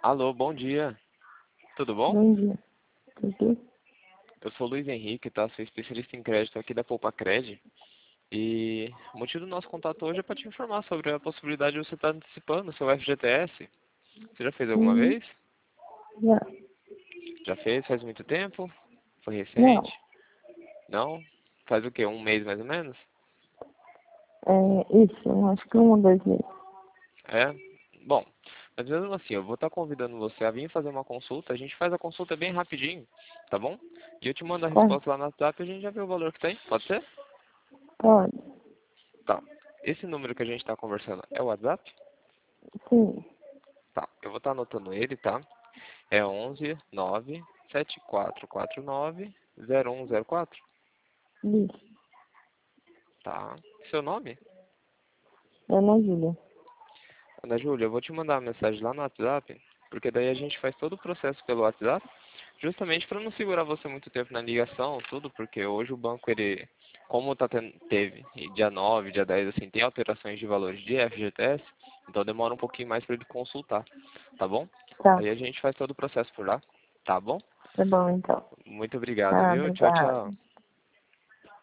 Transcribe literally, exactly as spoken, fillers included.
Alô, bom dia. Tudo bom? Bom dia. Tudo? Eu sou o Luiz Henrique, tá? Sou especialista em crédito aqui da Poupa-Cred. E o motivo do nosso contato hoje é para te informar sobre a possibilidade de você estar antecipando o seu F G T S. Você já fez alguma Hum, vez? já. Já fez? Faz muito tempo? Foi recente? Não. Não? Faz o quê? Um mês mais ou menos? É, isso, eu acho que um ou dois meses. É? Bom, mas mesmo assim, eu vou estar convidando você a vir fazer uma consulta. A gente faz a consulta bem rapidinho, tá bom? E eu te mando a Tá? resposta lá no WhatsApp e a gente já vê o valor que tem. Pode ser? Pode. Tá. Esse número que a gente está conversando é o WhatsApp? Sim. Tá. Eu vou estar anotando ele, tá? É onze nove sete quatro quatro nove zero um zero quatro. Isso. Tá. Seu nome? Ana Júlia. Ana Júlia, eu vou te mandar uma mensagem lá no WhatsApp, porque daí a gente faz todo o processo pelo WhatsApp, justamente para não segurar você muito tempo na ligação, tudo, porque hoje o banco, ele, como tá tendo, teve, e dia nove, dia dez, assim, tem alterações de valores de F G T S, então demora um pouquinho mais para ele consultar, tá bom? Tá. Aí a gente faz todo o processo por lá, tá bom? Tá bom, então. Muito obrigado, Tá, viu? Tchau, obrigada. tchau.